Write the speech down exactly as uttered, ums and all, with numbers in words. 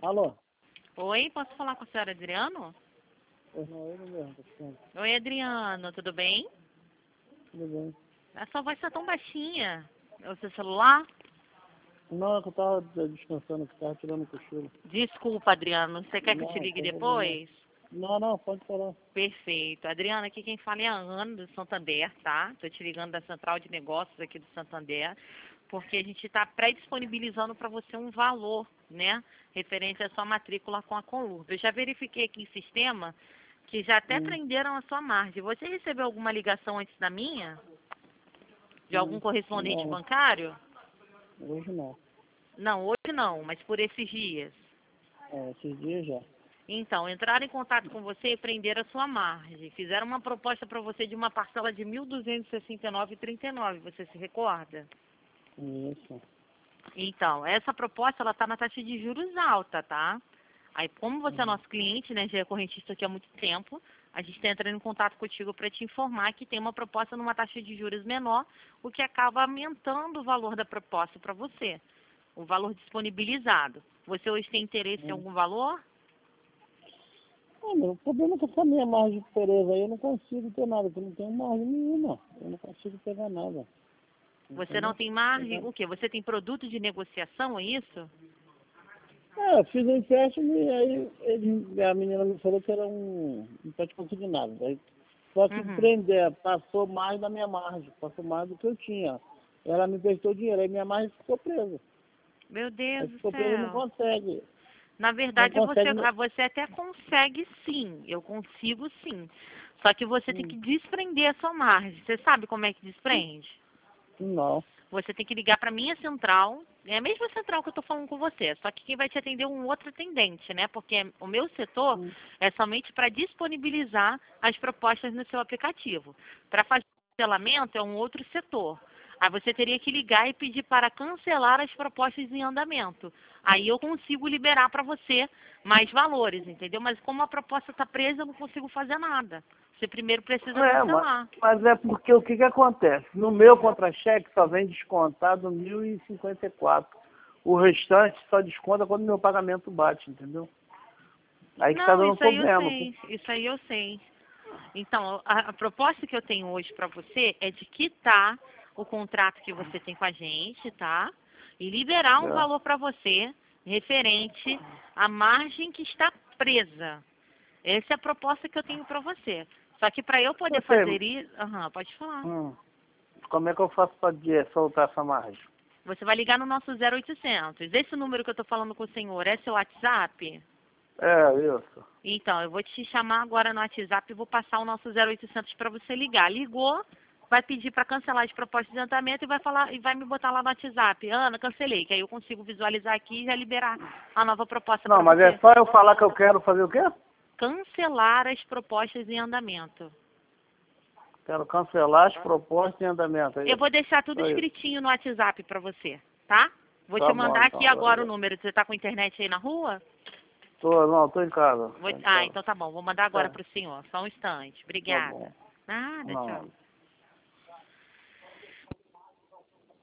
Alô? Oi, posso falar com a senhora Adriano? Pois não, ele mesmo, tá ficando. Oi, Adriano, tudo bem? Tudo bem. A sua voz tá tão baixinha. É o seu celular? Não, é que eu tava descansando, que tava tirando o cochilo. Desculpa, Adriano. Você quer que eu te Não, ligue tem problema não. depois? Não, não, pode falar. Perfeito. Adriana, aqui quem fala é a Ana, do Santander, tá? Tô te ligando da Central de Negócios aqui do Santander, porque a gente está pré-disponibilizando para você um valor, né, referente à sua matrícula com a Conlurb. Eu já verifiquei aqui em sistema que já até Hum, prenderam a sua margem. Você recebeu alguma ligação antes da minha? De algum hum. correspondente Não, bancário? hoje não. Não, hoje não, mas por esses dias. É, esses dias já. Então, entraram em contato com você e prenderam a sua margem. Fizeram uma proposta para você de uma parcela de mil duzentos e sessenta e nove vírgula trinta e nove. Você se recorda? Isso. Então, essa proposta ela está na taxa de juros alta, tá? Aí, como você é Hum. nosso cliente, né, já é correntista aqui há muito tempo, a gente está entrando em contato contigo para te informar que tem uma proposta numa taxa de juros menor, o que acaba aumentando o valor da proposta para você, o valor disponibilizado. Você hoje tem interesse em Hum. algum valor? Ah, meu, o problema é que essa minha margem de Tereza aí eu não consigo ter nada, porque eu não tenho margem nenhuma. Eu não consigo pegar nada. Você não Entendeu? tem margem? Pegar- O quê? Você tem produto de negociação, é isso? É, eu fiz um empréstimo e aí ele, a menina me falou que era um não pode conseguir nada. Daí, só que Uhum. prender, passou mais da minha margem, passou mais do que eu tinha. Ela me emprestou dinheiro, aí minha margem ficou presa. Meu Aí Deus do ficou presa e não céu. consegue. Na Não verdade, você, consegue. No... ah, você até consegue sim. Eu consigo sim. Só que você tem Hum, que desprender a sua margem. Você sabe como é que desprende? Não. Você tem que ligar para a minha central. É a mesma central que eu estou falando com você. Só que quem vai te atender é um outro atendente, né? Porque o meu setor Hum, é somente para disponibilizar as propostas no seu aplicativo. Para fazer o cancelamento é um outro setor. Aí você teria que ligar e pedir para cancelar as propostas em andamento. Aí eu consigo liberar para você mais valores, entendeu? Mas como a proposta está presa, eu não consigo fazer nada. Você primeiro precisa É, mas, cancelar. mas é porque o que que acontece? No meu contra-cheque só vem descontado mil e cinquenta e quatro. O restante só desconta quando meu pagamento bate, entendeu? Aí que tá Não, dando isso aí eu problema. sei. Isso aí eu sei. Então, a, a proposta que eu tenho hoje para você é de quitar o contrato que você tem com a gente, tá? E liberar um É. valor para você referente à margem que está presa. Essa é a proposta que eu tenho para você. Só que para eu poder Você, fazer isso, aham, pode falar. hum, como é que eu faço para soltar essa margem? Você vai ligar no nosso zero oitocentos. Esse número que eu estou falando com o senhor é seu WhatsApp? É, isso. Então, eu vou te chamar agora no WhatsApp e vou passar o nosso zero oitocentos para você ligar. Ligou, vai pedir para cancelar as propostas de adiantamento e vai falar e vai me botar lá no WhatsApp. Ana, cancelei, que aí eu consigo visualizar aqui e já liberar a nova proposta Não, para mas é você. só eu falar que eu quero fazer o quê? Cancelar as propostas em andamento. Quero cancelar as propostas em andamento, é Eu isso? vou deixar tudo É isso. escritinho no WhatsApp para você, tá? Vou te Tá bom, mandar aqui então. agora o Valeu. número. Você está com internet aí na rua? Tô, não, tô em casa. Vou- Tô em Ah, casa. então tá bom. Vou mandar agora É, para o senhor. Só um instante. tá bom. Obrigada. Nada, Não. tchau.